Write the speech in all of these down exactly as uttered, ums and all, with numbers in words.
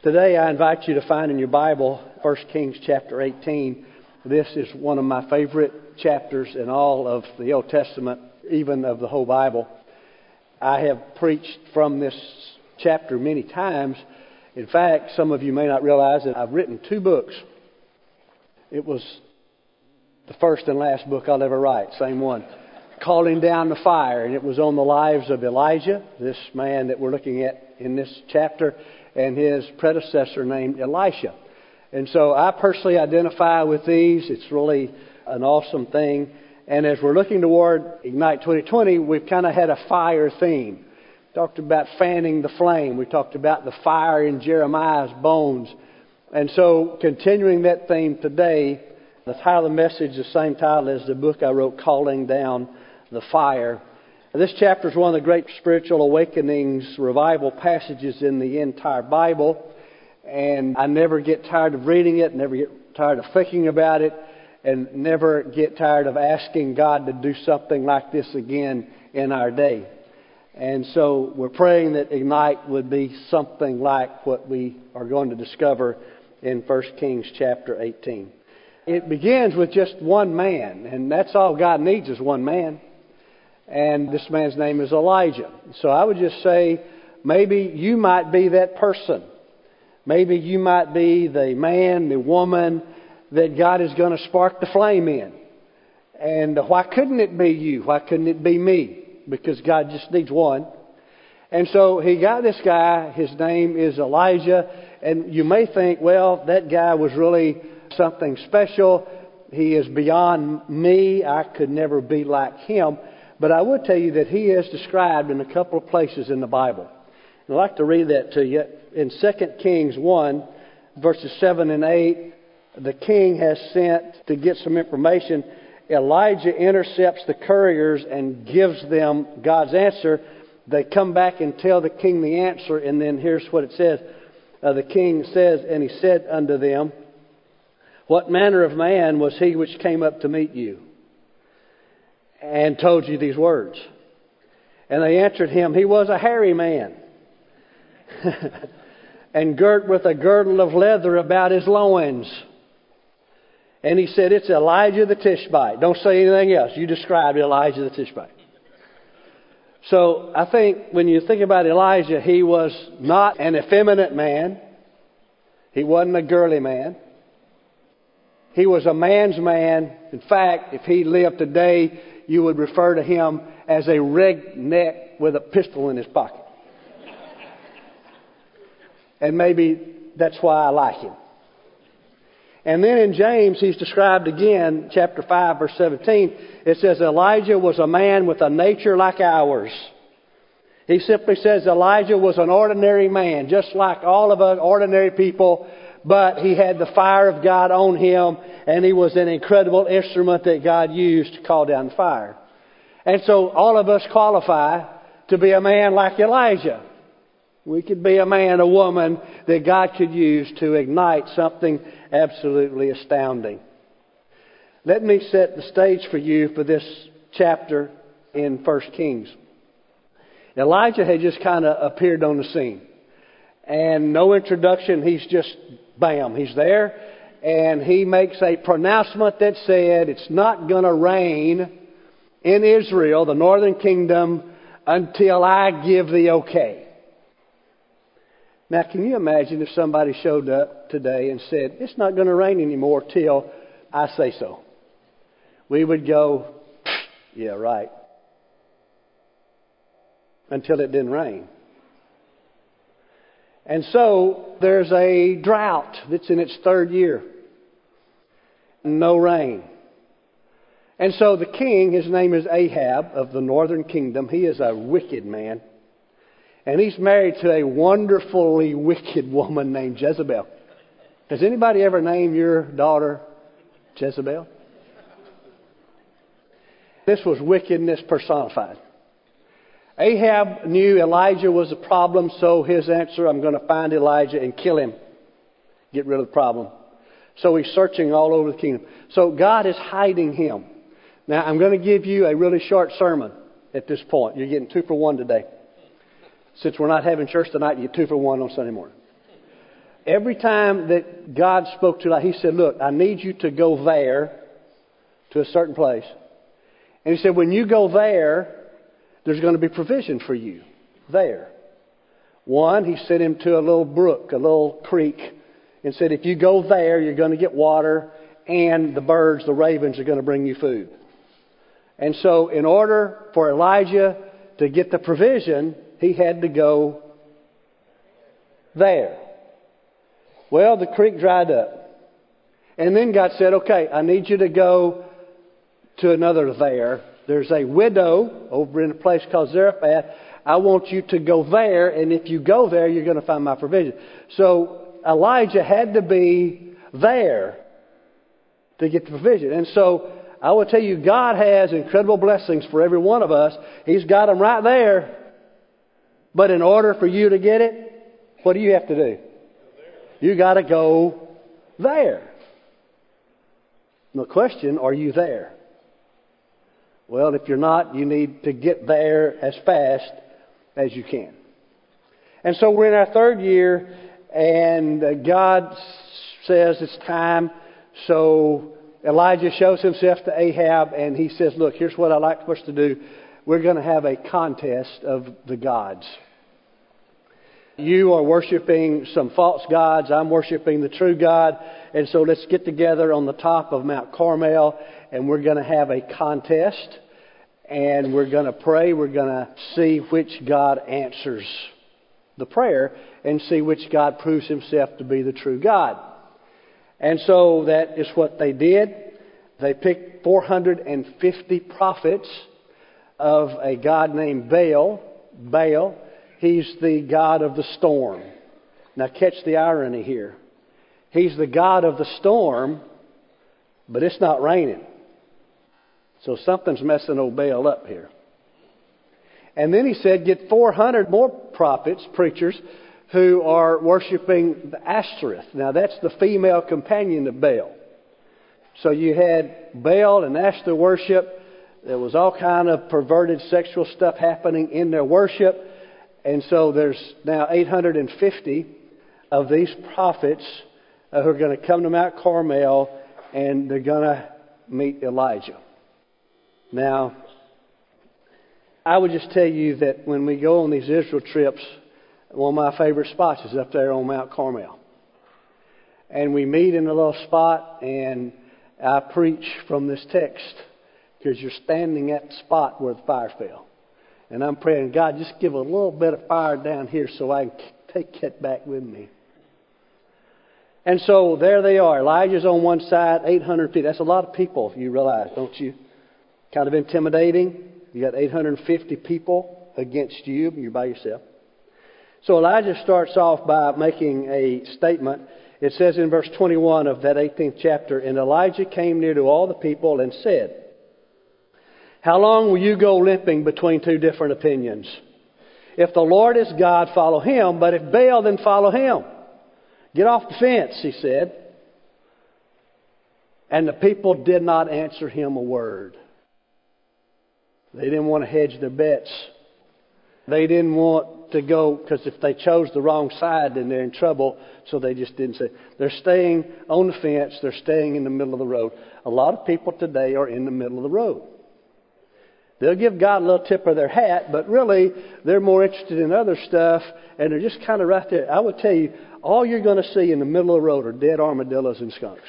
Today I invite you to find in your Bible First Kings chapter eighteen. This is one of my favorite chapters in all of the Old Testament, even of the whole Bible. I have preached from this chapter many times. In fact, some of you may not realize that I've written two books. It was the first and last book I'll ever write, same one, Calling Down the Fire, and it was on the lives of Elijah, this man that we're looking at in this chapter, and his predecessor named Elisha. And so I personally identify with these. It's really an awesome thing. And as we're looking toward Ignite twenty twenty, we've kind of had a fire theme. Talked about fanning the flame. We talked about the fire in Jeremiah's bones. And so continuing that theme today, the title of the message, the same title as the book I wrote, Calling Down the Fire. This chapter is one of the great spiritual awakenings, revival passages in the entire Bible. And I never get tired of reading it, never get tired of thinking about it, and never get tired of asking God to do something like this again in our day. And so we're praying that Ignite would be something like what we are going to discover in First Kings chapter eighteen. It begins with just one man, and that's all God needs is one man. And this man's name is Elijah. So I would just say, maybe you might be that person. Maybe you might be the man, the woman that God is going to spark the flame in. And why couldn't it be you? Why couldn't it be me? Because God just needs one. And so he got this guy. His name is Elijah. And you may think, well, that guy was really something special. He is beyond me. I could never be like him. But I would tell you that he is described in a couple of places in the Bible. I'd like to read that to you. In Second Kings one, verses seven and eight, the king has sent to get some information. Elijah intercepts the couriers and gives them God's answer. They come back and tell the king the answer, and then here's what it says. Uh, the king says, and he said unto them, What manner of man was he which came up to meet you, and told you these words? And they answered him, He was a hairy man, and girt with a girdle of leather about his loins. And he said, It's Elijah the Tishbite. Don't say anything else. You described Elijah the Tishbite. So I think when you think about Elijah, he was not an effeminate man. He wasn't a girly man. He was a man's man. In fact, if he lived today, you would refer to him as a redneck with a pistol in his pocket. And maybe that's why I like him. And then in James, he's described again, chapter five, verse seventeen. It says, Elijah was a man with a nature like ours. He simply says Elijah was an ordinary man, just like all of us ordinary people. But he had the fire of God on him, and he was an incredible instrument that God used to call down fire. And so all of us qualify to be a man like Elijah. We could be a man, a woman that God could use to ignite something absolutely astounding. Let me set the stage for you for this chapter in First Kings. Elijah had just kind of appeared on the scene. And no introduction, he's just, bam, he's there. And he makes a pronouncement that said, it's not going to rain in Israel, the northern kingdom, until I give the okay. Now, can you imagine if somebody showed up today and said, it's not going to rain anymore till I say so? We would go, yeah, right. Until it didn't rain. And so there's a drought that's in its third year. No rain. And so the king, his name is Ahab of the northern kingdom. He is a wicked man. And he's married to a wonderfully wicked woman named Jezebel. Has anybody ever named your daughter Jezebel? This was wickedness personified. Ahab knew Elijah was a problem, so his answer, I'm going to find Elijah and kill him. Get rid of the problem. So he's searching all over the kingdom. So God is hiding him. Now, I'm going to give you a really short sermon at this point. You're getting two for one today. Since we're not having church tonight, you get two for one on Sunday morning. Every time that God spoke to Elijah, he said, look, I need you to go there to a certain place. And he said, when you go there, there's going to be provision for you there. One, he sent him to a little brook, a little creek, and said, if you go there, you're going to get water, and the birds, the ravens, are going to bring you food. And so in order for Elijah to get the provision, he had to go there. Well, the creek dried up. And then God said, okay, I need you to go to another there. There's a widow over in a place called Zarephath. I want you to go there, and if you go there, you're going to find my provision. So Elijah had to be there to get the provision. And so I will tell you, God has incredible blessings for every one of us. He's got them right there. But in order for you to get it, what do you have to do? You got to go there. The question, are you there? Well, if you're not, you need to get there as fast as you can. And so we're in our third year, and God says it's time. So Elijah shows himself to Ahab, and he says, look, here's what I'd like for us to do. We're going to have a contest of the gods. You are worshiping some false gods. I'm worshiping the true God. And so let's get together on the top of Mount Carmel, and we're going to have a contest. And we're going to pray. We're going to see which God answers the prayer and see which God proves himself to be the true God. And so that is what they did. They picked four hundred fifty prophets of a god named Baal. Baal. He's the god of the storm. Now catch the irony here. He's the god of the storm, but it's not raining. So something's messing old Baal up here. And then he said, get four hundred more prophets, preachers, who are worshiping the Ashtoreth. Now that's the female companion of Baal. So you had Baal and Ashtoreth worship. There was all kind of perverted sexual stuff happening in their worship. And so there's now eight hundred fifty of these prophets uh, who are going to come to Mount Carmel, and they're going to meet Elijah. Now, I would just tell you that when we go on these Israel trips, one of my favorite spots is up there on Mount Carmel. And we meet in a little spot, and I preach from this text because you're standing at the spot where the fire fell. And I'm praying, God, just give a little bit of fire down here so I can take it back with me. And so there they are. Elijah's on one side, eight hundred feet. That's a lot of people, you realize, don't you? Kind of intimidating. You got eight hundred fifty people against you. You're by yourself. So Elijah starts off by making a statement. It says in verse twenty-one of that eighteenth chapter, and Elijah came near to all the people and said, how long will you go limping between two different opinions? If the Lord is God, follow him. But if Baal, then follow him. Get off the fence, he said. And the people did not answer him a word. They didn't want to hedge their bets. They didn't want to go, because if they chose the wrong side, then they're in trouble. So they just didn't say. They're staying on the fence. They're staying in the middle of the road. A lot of people today are in the middle of the road. They'll give God a little tip of their hat, but really they're more interested in other stuff, and they're just kind of right there. I would tell you, all you're going to see in the middle of the road are dead armadillos and skunks.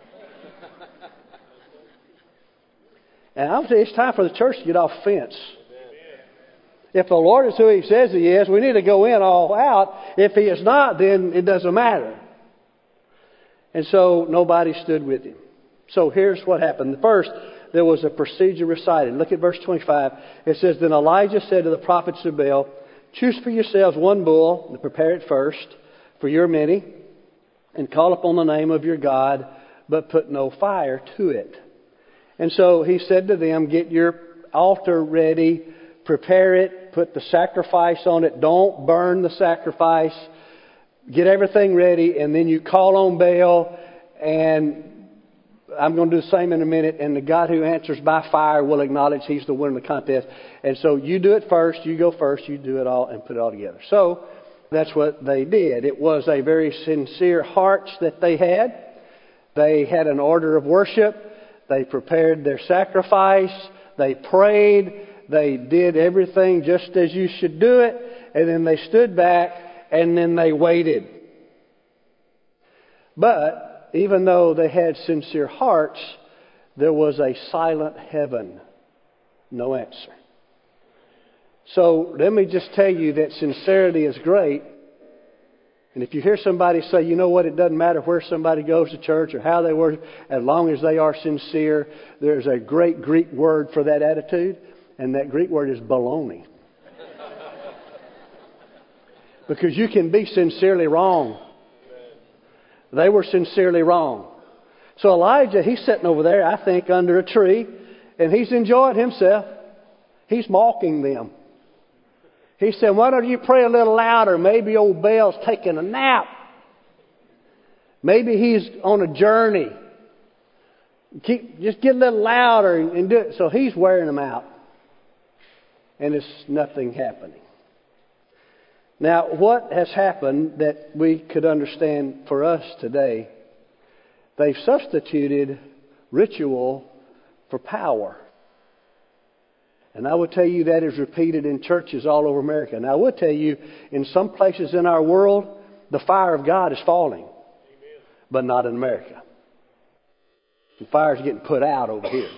And I would say it's time for the church to get off the fence. If the Lord is who he says he is, we need to go in all out. If he is not, then it doesn't matter. And so nobody stood with him. So here's what happened. First, there was a procedure recited. Look at verse twenty-five. It says, then Elijah said to the prophets of Baal, choose for yourselves one bull and prepare it first for your many, and call upon the name of your God, but put no fire to it. And so he said to them, get your altar ready, prepare it, put the sacrifice on it. Don't burn the sacrifice. Get everything ready, and then you call on Baal, and I'm going to do the same in a minute, and the God who answers by fire will acknowledge he's the winner of the contest. And so you do it first, you go first, you do it all and put it all together. So That's what they did. It was a very sincere hearts that they had. They had an order of worship. They prepared their sacrifice. They prayed. They did everything just as you should do it. And then they stood back and then they waited. But even though they had sincere hearts, there was a silent heaven. No answer. So let me just tell you that sincerity is great. And if you hear somebody say, you know what, it doesn't matter where somebody goes to church or how they worship, as long as they are sincere, there's a great Greek word for that attitude, and that Greek word is baloney. Because you can be sincerely wrong. They were sincerely wrong. So Elijah, he's sitting over there, I think, under a tree, and he's enjoying himself. He's mocking them. He said, why don't you pray a little louder? Maybe old Baal's taking a nap. Maybe he's on a journey. Keep, just get a little louder and do it. So he's wearing them out. And it's nothing happening. Now, what has happened that we could understand for us today? They've substituted ritual for power. And I would tell you that is repeated in churches all over America. And I would tell you, in some places in our world, the fire of God is falling. Amen. But not in America. The fire is getting put out over here.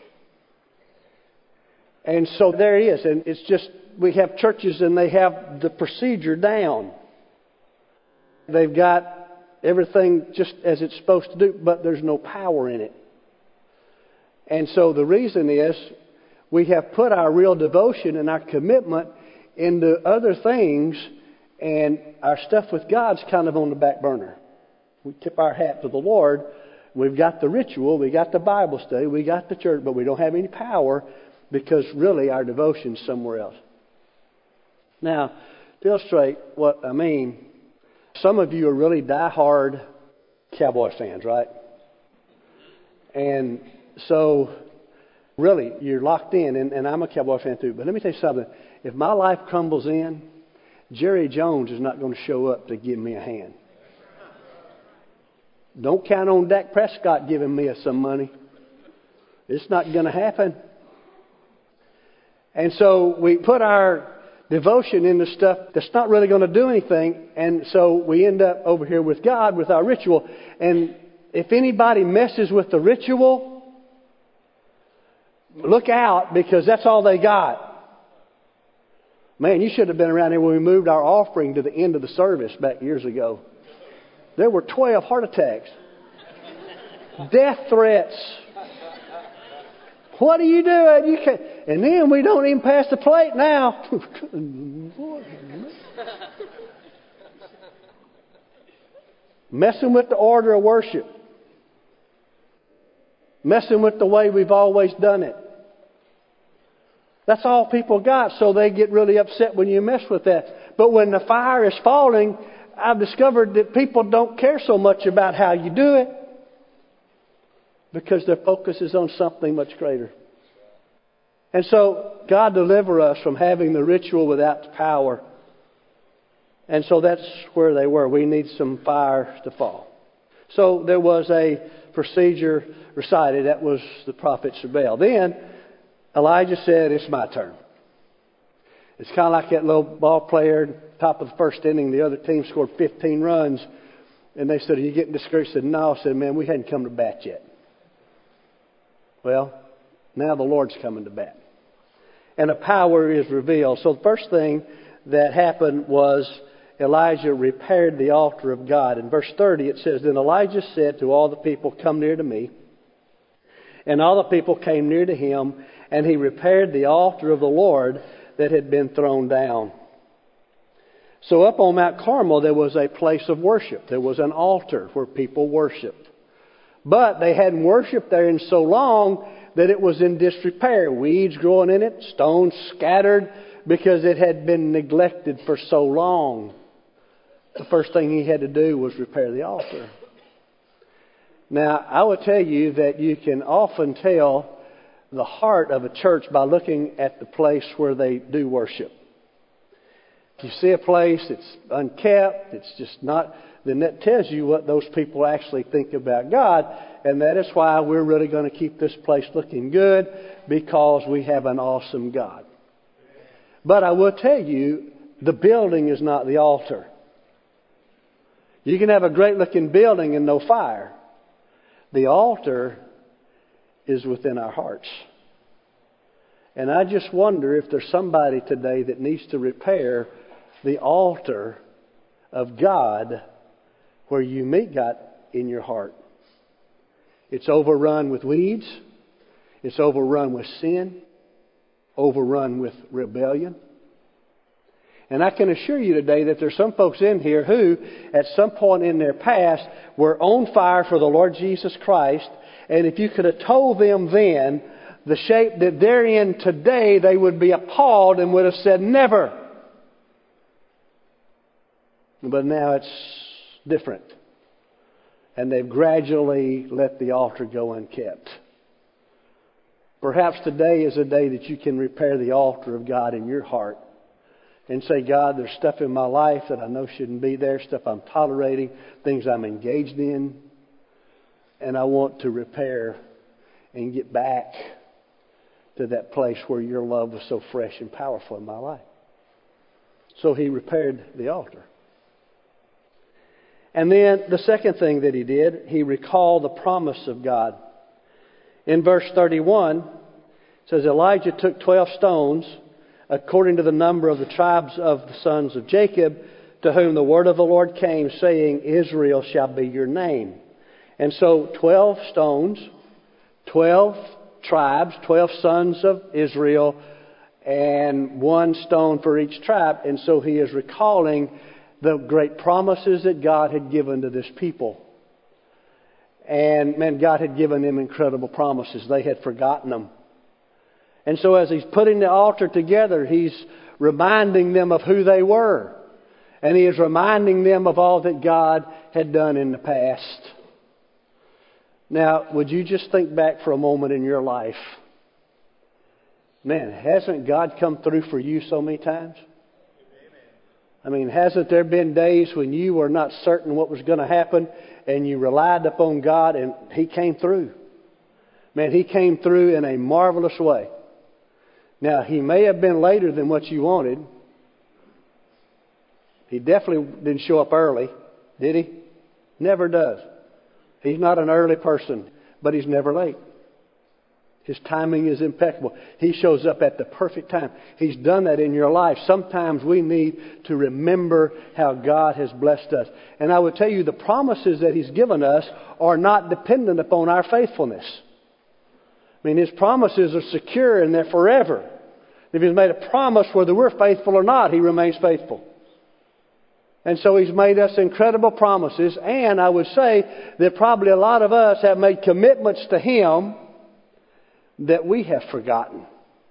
And so there it is. And it's just, we have churches and they have the procedure down. They've got everything just as it's supposed to do, but there's no power in it. And so the reason is, we have put our real devotion and our commitment into other things, and our stuff with God's kind of on the back burner. We tip our hat to the Lord. We've got the ritual, we got the Bible study, we got the church, but we don't have any power because really our devotion's somewhere else. Now, to illustrate what I mean, some of you are really diehard Cowboy fans, right? And so really, you're locked in, and, and I'm a Cowboy fan too. But let me tell you something. If my life crumbles in, Jerry Jones is not going to show up to give me a hand. Don't count on Dak Prescott giving me some money. It's not going to happen. And so we put our devotion into stuff that's not really going to do anything. And so we end up over here with God, with our ritual. And if anybody messes with the ritual, look out, because that's all they got. Man, you should have been around here when we moved our offering to the end of the service back years ago. There were twelve heart attacks. Death threats. What are you doing? You can't. And then we don't even pass the plate now. Messing with the order of worship. Messing with the way we've always done it. That's all people got, so they get really upset when you mess with that. But when the fire is falling, I've discovered that people don't care so much about how you do it because their focus is on something much greater. And so God deliver us from having the ritual without power. And so that's where they were. We need some fire to fall. So there was a procedure recited. That was the prophets of Baal. Then Elijah said, it's my turn. It's kind of like that little ball player, top of the first inning, the other team scored fifteen runs. And they said, are you getting discouraged? I said, no. I said, man, we hadn't come to bat yet. Well, now the Lord's coming to bat. And a power is revealed. So the first thing that happened was Elijah repaired the altar of God. In verse thirty it says, then Elijah said to all the people, come near to me. And all the people came near to him, and he repaired the altar of the Lord that had been thrown down. So up on Mount Carmel there was a place of worship. There was an altar where people worshiped. But they hadn't worshipped there in so long that it was in disrepair. Weeds growing in it, stones scattered, because it had been neglected for so long. The first thing he had to do was repair the altar. Now, I will tell you that you can often tell the heart of a church by looking at the place where they do worship. If you see a place that's unkept, it's just not, then that tells you what those people actually think about God. And that is why we're really going to keep this place looking good, because we have an awesome God. But I will tell you, the building is not the altar. You can have a great looking building and no fire. The altar is within our hearts. And I just wonder if there's somebody today that needs to repair the altar of God where you meet God in your heart. It's overrun with weeds. It's overrun with sin. Overrun with rebellion. And I can assure you today that there's some folks in here who, at some point in their past, were on fire for the Lord Jesus Christ. And if you could have told them then the shape that they're in today, they would be appalled and would have said, never. But now it's different. And they've gradually let the altar go unkept. Perhaps today is a day that you can repair the altar of God in your heart and say, God, there's stuff in my life that I know shouldn't be there, stuff I'm tolerating, things I'm engaged in, and I want to repair and get back to that place where your love was so fresh and powerful in my life. So he repaired the altar. And then the second thing that he did, he recalled the promise of God. In verse thirty-one, it says, Elijah took twelve stones, according to the number of the tribes of the sons of Jacob, to whom the word of the Lord came, saying, Israel shall be your name. And so twelve stones, twelve tribes, twelve sons of Israel, and one stone for each tribe. And so he is recalling the great promises that God had given to this people. And man, God had given them incredible promises. They had forgotten them. And so as he's putting the altar together, he's reminding them of who they were. And he is reminding them of all that God had done in the past. Now, would you just think back for a moment in your life? Man, hasn't God come through for you so many times? I mean, hasn't there been days when you were not certain what was going to happen and you relied upon God and He came through? Man, He came through in a marvelous way. Now, He may have been later than what you wanted. He definitely didn't show up early, did He? Never does. He's not an early person, but He's never late. His timing is impeccable. He shows up at the perfect time. He's done that in your life. Sometimes we need to remember how God has blessed us. And I would tell you the promises that He's given us are not dependent upon our faithfulness. I mean, His promises are secure and they're forever. If He's made a promise, whether we're faithful or not, He remains faithful. And so He's made us incredible promises. And I would say that probably a lot of us have made commitments to Him that we have forgotten.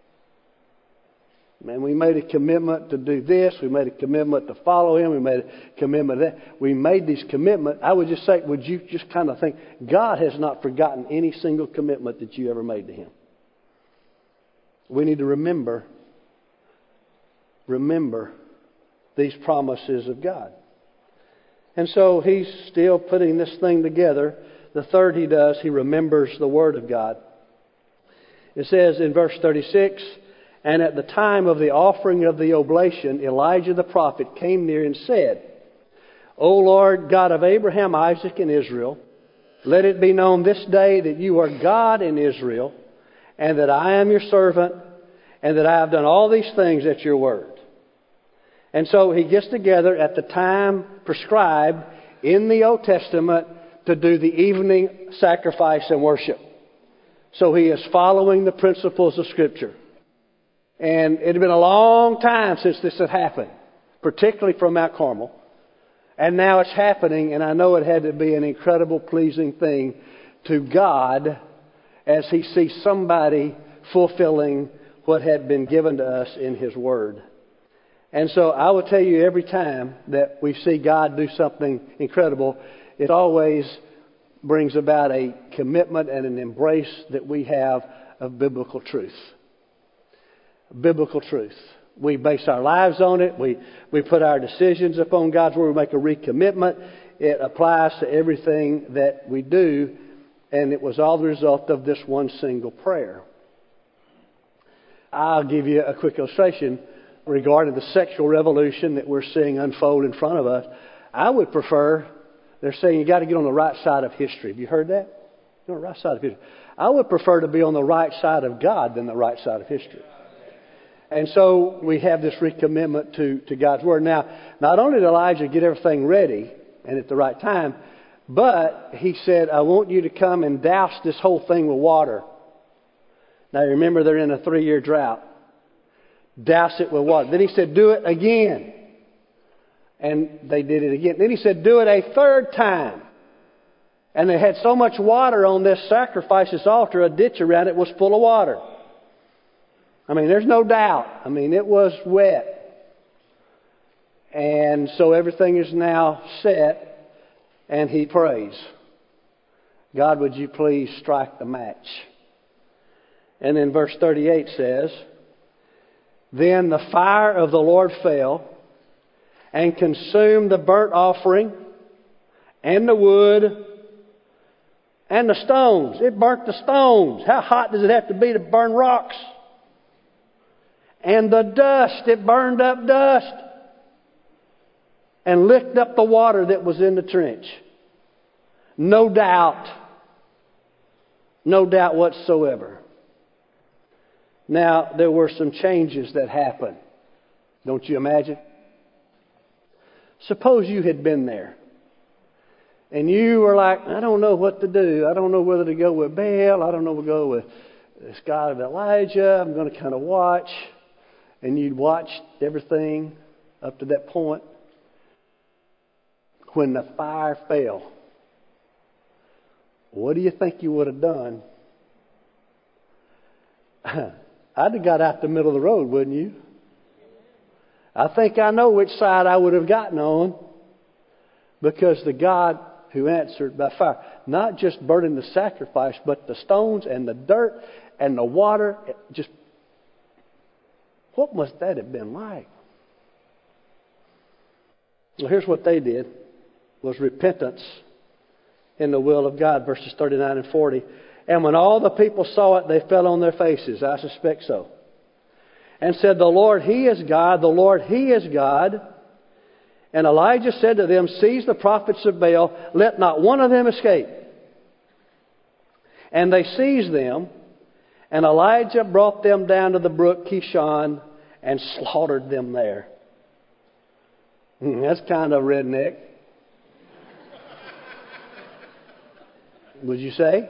Man, we made a commitment to do this. We made a commitment to follow Him. We made a commitment to that. We made these commitments. I would just say, would you just kind of think, God has not forgotten any single commitment that you ever made to Him. We need to remember, remember these promises of God. And so He's still putting this thing together. The third He does, He remembers the Word of God. It says in verse thirty-six, and at the time of the offering of the oblation, Elijah the prophet came near and said, O Lord, God of Abraham, Isaac, and Israel, let it be known this day that you are God in Israel, and that I am your servant, and that I have done all these things at your word. And so he gets together at the time prescribed in the Old Testament to do the evening sacrifice and worship. So he is following the principles of Scripture. And it had been a long time since this had happened, particularly from Mount Carmel. And now it's happening, and I know it had to be an incredible, pleasing thing to God as He sees somebody fulfilling what had been given to us in His Word. And so I will tell you, every time that we see God do something incredible, it always brings about a commitment and an embrace that we have of biblical truth. Biblical truth. We base our lives on it. We, we put our decisions upon God's Word. We make a recommitment. It applies to everything that we do. And it was all the result of this one single prayer. I'll give you a quick illustration regarding the sexual revolution that we're seeing unfold in front of us. I would prefer, they're saying you got to get on the right side of history. Have you heard that? Get on the right side of history. I would prefer to be on the right side of God than the right side of history. And so we have this recommitment to, to God's Word. Now, not only did Elijah get everything ready and at the right time, but he said, I want you to come and douse this whole thing with water. Now, remember, they're in a three-year drought. Douse it with water. Then he said, do it again. And they did it again. Then he said, do it a third time. And they had so much water on this sacrifice, this altar, a ditch around it was full of water. I mean, there's no doubt. I mean, it was wet. And so everything is now set, and he prays, God, would you please strike the match? And then verse thirty-eight says, then the fire of the Lord fell and consumed the burnt offering and the wood and the stones. It burnt the stones. How hot does it have to be to burn rocks? And the dust, it burned up dust and licked up the water that was in the trench. No doubt. No doubt whatsoever. Now, there were some changes that happened. Don't you imagine? Suppose you had been there. And you were like, I don't know what to do. I don't know whether to go with Baal. I don't know whether to go with this God of Elijah. I'm going to kind of watch. And you'd watched everything up to that point. When the fire fell, what do you think you would have done? I'd have got out the middle of the road, wouldn't you? I think I know which side I would have gotten on, because the God who answered by fire, not just burning the sacrifice, but the stones and the dirt and the water, just what must that have been like? Well, here's what they did, was repentance in the will of God, verses thirty-nine and forty. And when all the people saw it, they fell on their faces. I suspect so. And said, the Lord, He is God. The Lord, He is God. And Elijah said to them, seize the prophets of Baal. Let not one of them escape. And they seized them. And Elijah brought them down to the brook Kishon and slaughtered them there. That's kind of redneck. Would you say?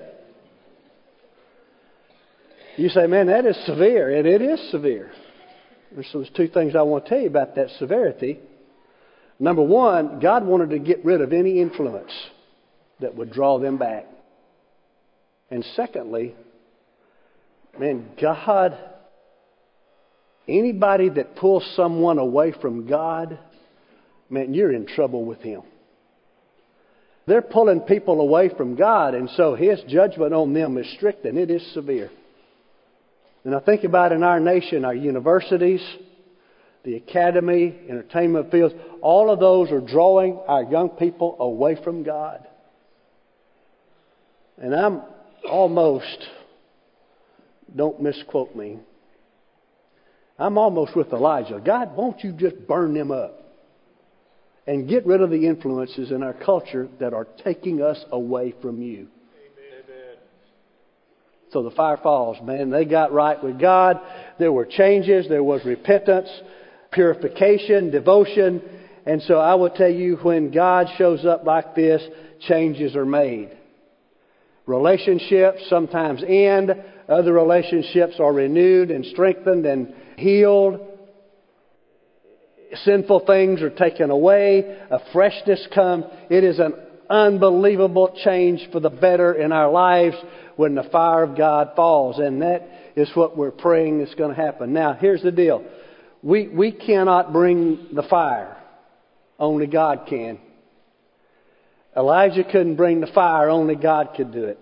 You say, man, that is severe. And it is severe. There's two things I want to tell you about that severity. Number one, God wanted to get rid of any influence that would draw them back. And secondly, man, God, anybody that pulls someone away from God, man, you're in trouble with Him. They're pulling people away from God, and so His judgment on them is strict, and it is severe. And I think about in our nation, our universities, the academy, entertainment fields, all of those are drawing our young people away from God. And I'm almost, don't misquote me, I'm almost with Elijah. God, won't you just burn them up and get rid of the influences in our culture that are taking us away from you. So the fire falls, man. They got right with God. There were changes. There was repentance, purification, devotion. And so I will tell you, when God shows up like this, changes are made. Relationships sometimes end. Other relationships are renewed and strengthened and healed. Sinful things are taken away. A freshness comes. It is an unbelievable change for the better in our lives when the fire of God falls. And that is what we're praying is going to happen. Now, here's the deal. We, we cannot bring the fire. Only God can. Elijah couldn't bring the fire. Only God could do it.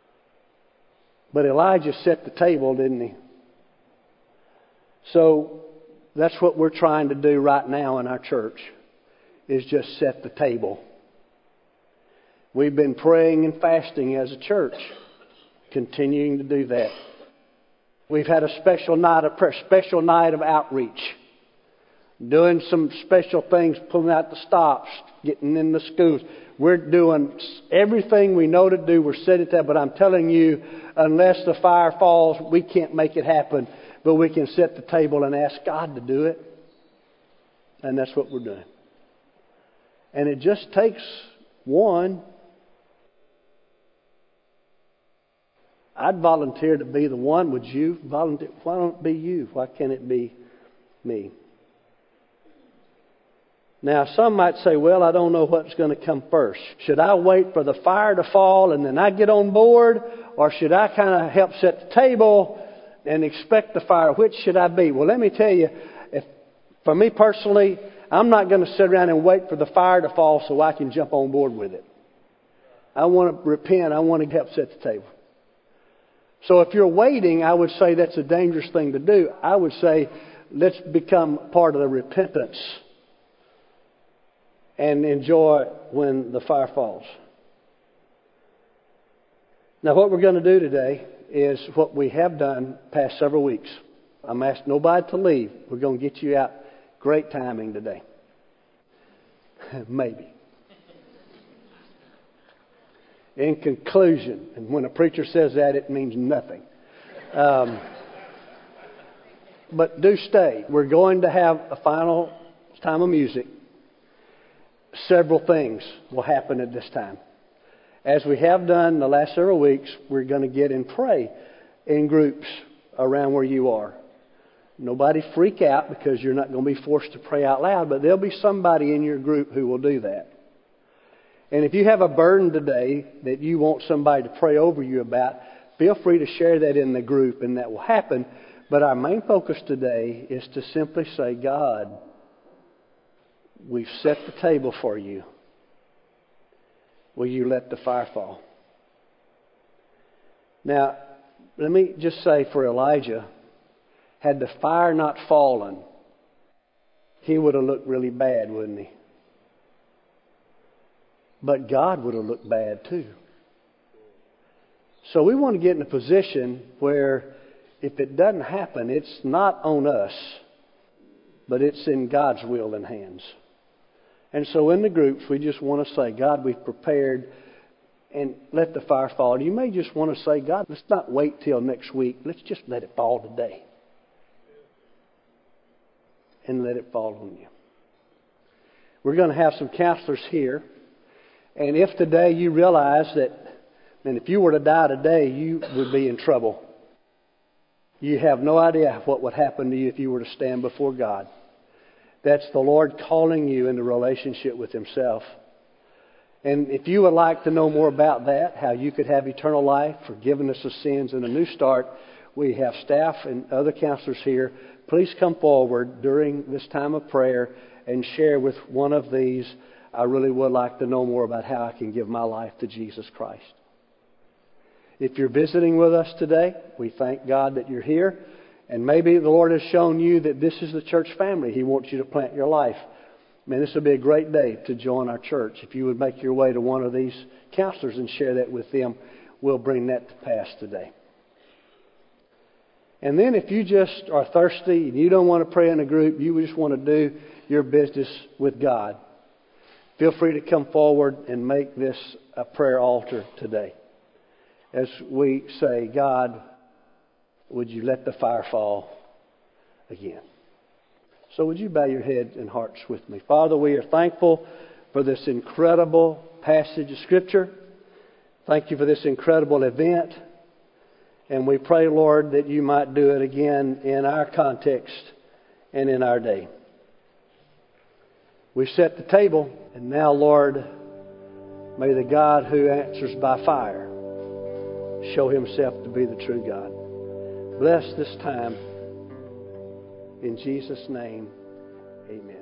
But Elijah set the table, didn't he? So That's what we're trying to do right now in our church, is just set the table. We've been praying and fasting as a church, continuing to do that. We've had a special night of prayer, special night of outreach, doing some special things, pulling out the stops, getting in the schools. We're doing everything we know to do. We're setting that, but I'm telling you, unless the fire falls, we can't make it happen. But we can set the table and ask God to do it. And that's what we're doing. And it just takes one. I'd volunteer to be the one. Would you volunteer? Why don't it be you? Why can't it be me? Now, some might say, well, I don't know what's going to come first. Should I wait for the fire to fall and then I get on board? Or should I kind of help set the table and expect the fire? Which should I be? Well, let me tell you, if, for me personally, I'm not going to sit around and wait for the fire to fall so I can jump on board with it. I want to repent. I want to help set the table. So if you're waiting, I would say that's a dangerous thing to do. I would say let's become part of the repentance and enjoy when the fire falls. Now, what we're going to do today is what we have done past several weeks. I'm asking nobody to leave. We're going to get you out. Great timing today. Maybe. In conclusion, and when a preacher says that, it means nothing. Um, but do stay. We're going to have a final time of music. Several things will happen at this time. As we have done the last several weeks, we're going to get and pray in groups around where you are. Nobody freak out because you're not going to be forced to pray out loud, but there'll be somebody in your group who will do that. And if you have a burden today that you want somebody to pray over you about, feel free to share that in the group and that will happen. But our main focus today is to simply say, God, we've set the table for you. Will you let the fire fall? Now, let me just say for Elijah, had the fire not fallen, he would have looked really bad, wouldn't he? But God would have looked bad too. So we want to get in a position where if it doesn't happen, it's not on us, but it's in God's will and hands. And so in the groups, we just want to say, God, we've prepared, and let the fire fall. And you may just want to say, God, let's not wait till next week. Let's just let it fall today. And let it fall on you. We're going to have some counselors here. And if today you realize that, man, if you were to die today, you would be in trouble. You have no idea what would happen to you if you were to stand before God. That's the Lord calling you into relationship with Himself. And if you would like to know more about that, how you could have eternal life, forgiveness of sins, and a new start, we have staff and other counselors here. Please come forward during this time of prayer and share with one of these. I really would like to know more about how I can give my life to Jesus Christ. If you're visiting with us today, we thank God that you're here. And maybe the Lord has shown you that this is the church family. He wants you to plant your life. Man, this would be a great day to join our church. If you would make your way to one of these counselors and share that with them, we'll bring that to pass today. And then if you just are thirsty and you don't want to pray in a group, you just want to do your business with God, feel free to come forward and make this a prayer altar today. As we say, God, would you let the fire fall again? So would you bow your head and hearts with me? Father, we are thankful for this incredible passage of Scripture. Thank you for this incredible event. And we pray, Lord, that you might do it again in our context and in our day. We've set the table, and now, Lord, may the God who answers by fire show Himself to be the true God. Bless this time. In Jesus' name, amen.